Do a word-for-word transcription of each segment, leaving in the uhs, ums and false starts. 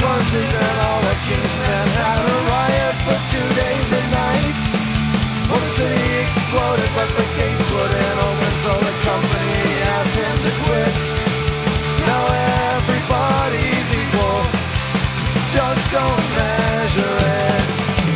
horses and all the king's men had a riot for two days and nights. Well, the city exploded, but the gates wouldn't open, so the company asked him to quit. Now everybody's equal, just don't measure it.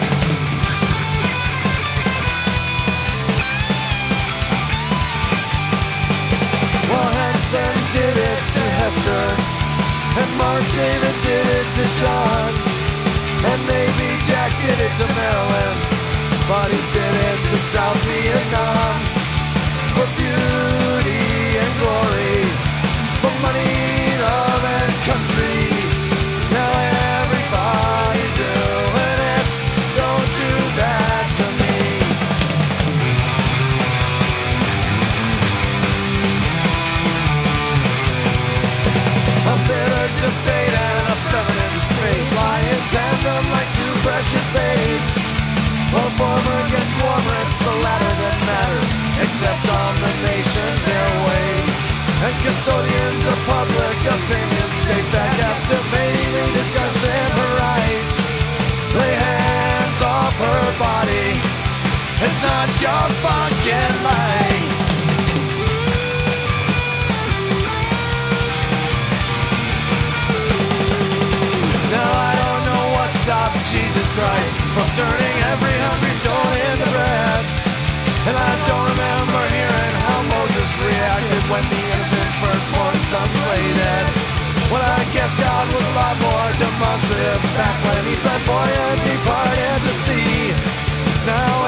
Well, Henson did it to Hester, and Mark David did it to John, and maybe Jack did it to Marilyn, but he did it to South Vietnam. For beauty and glory, for money, love, and country. Now everybody's doing it, don't do that to me. A bitter debate and a feminine fate lie in tandem like two precious babes. Well, the former gets warmer, it's the latter that matters, except on the nation's airways. And custodians of public opinion state that after mainly discussing her rights, lay hands off her body, it's not your fucking life. Now I don't know what stopped Jesus Christ from turning every hungry soul into bread. And I don't remember hearing how Moses reacted when the innocent firstborn sons lay dead. Well, I guess God was a lot more demonstrative back when he fed boy and departed to sea. Now